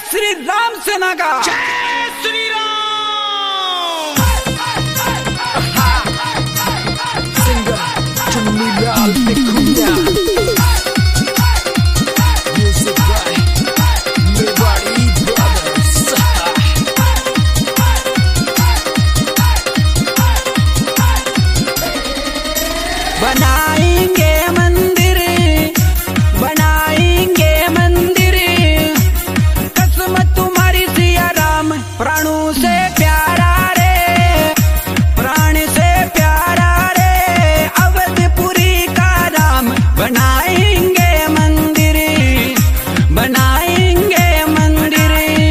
श्री राम सेना का जय Shri Ram. Singer Chunni Lal Pikuniya music by Mewari brothers. बनाएंगे मंदिर, बनाएंगे मंदिर, कसम तुम्हारी सिया राम, प्राणों से प्यारा रे, प्राण से प्यारा रे, अवधपुरी का राम। बनाएंगे मंदिर, बनाएंगे मंदिर।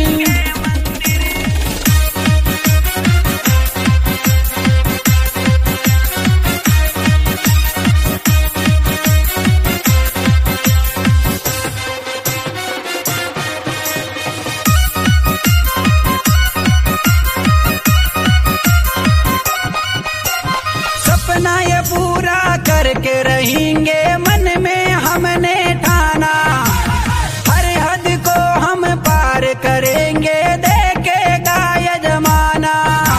सपना ये पूरा करके रहेंगे, मन में हमने ठाना, हर हद को हम पार करेंगे, देखेगा ये जमाना।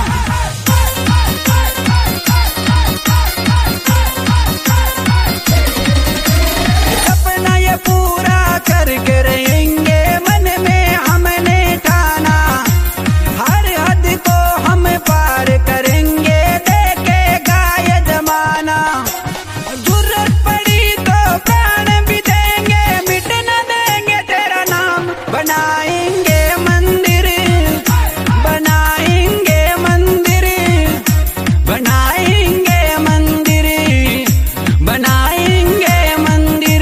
सपना ये पूरा करके रहेंगे, मन में हमने ठाना, हर हद को हम पार करेंगे, देखेगा ये जमाना। जरूरत पड़ी तो प्राण भी देंगे, मिट न देंगे तेरा नाम। बनाएंगे मंदिर, बनाएंगे मंदिर, बनाएंगे मंदिर, बनाएंगे मंदिर।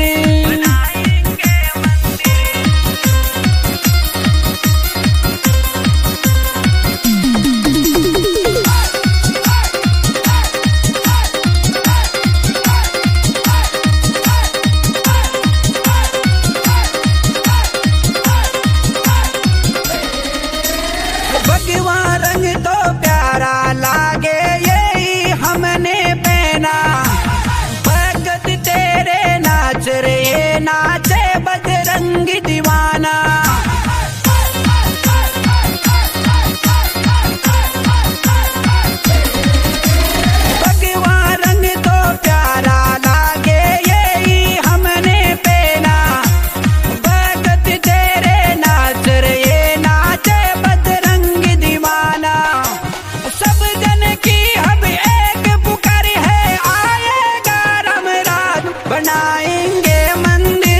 भगवान रंग तो प्यारा लागे, यही हमने पहना, भगत तेरे नाच रे नाचे बजरंगी दीवाना। भगवान रंग तो प्यारा लागे, यही हमने पहना, भगत तेरे नाच रे नाचे बजरंगी दीवाना। सब जन की अब एक पुकार है, आएगा राम राज। बनाएंगे मंदिर,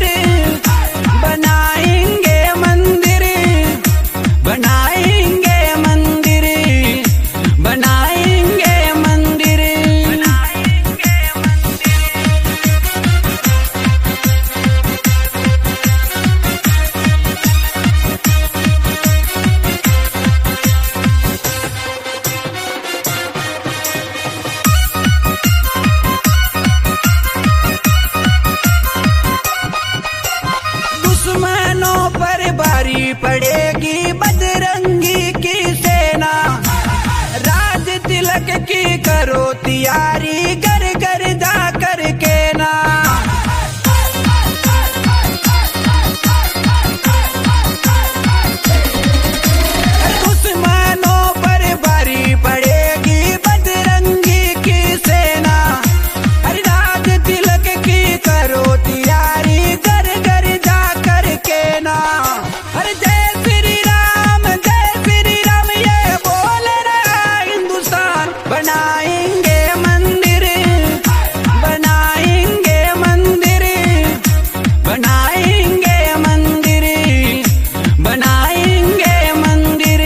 बनाएंगे मंदिर, बनाएंगे मंदिर, बनाएंगे मंदिर। दुश्मनों पर भारी पड़ेगी बजरंगी की सेना, राज तिलक की करो तैयारी, घर घर जा कर के ना। दुश्मनों पर भारी पड़ेगी बजरंगी की सेना, राज तिलक की करो तैयारी, घर घर जा कर के ना। अरे जय श्री राम ये बोल रहा हिंदुस्तान। बनाएंगे मंदिर, बनाएंगे मंदिर, बनाएंगे मंदिर, बनाएंगे मंदिर।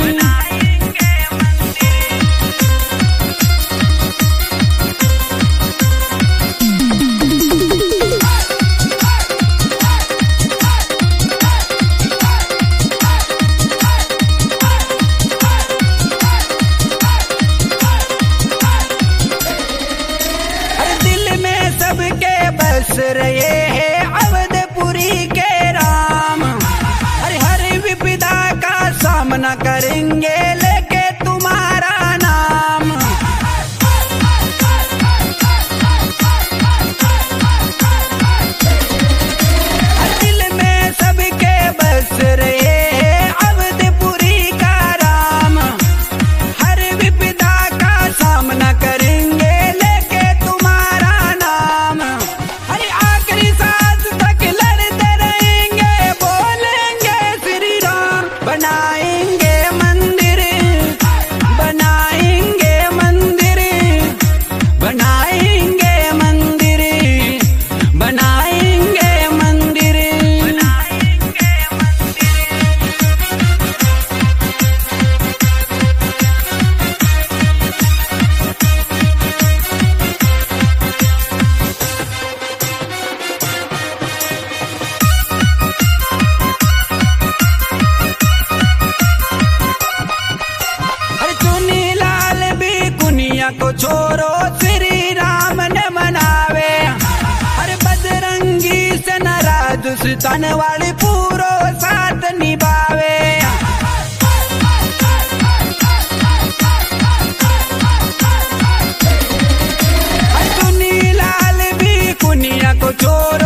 अरे दिल में सबके बस रहे हैं अवधपुरी के राम, अरे हर विपदा का सामना करेंगे लेके तुम्हारा नाम। दिल में सबके बस रहे हैं छोरो श्री राम ने मनावे। अरे बजरंगी से नाराज दुश्मन वाली पूरो साथ निभावे। सुनी लाल भी कुनिया को छोरो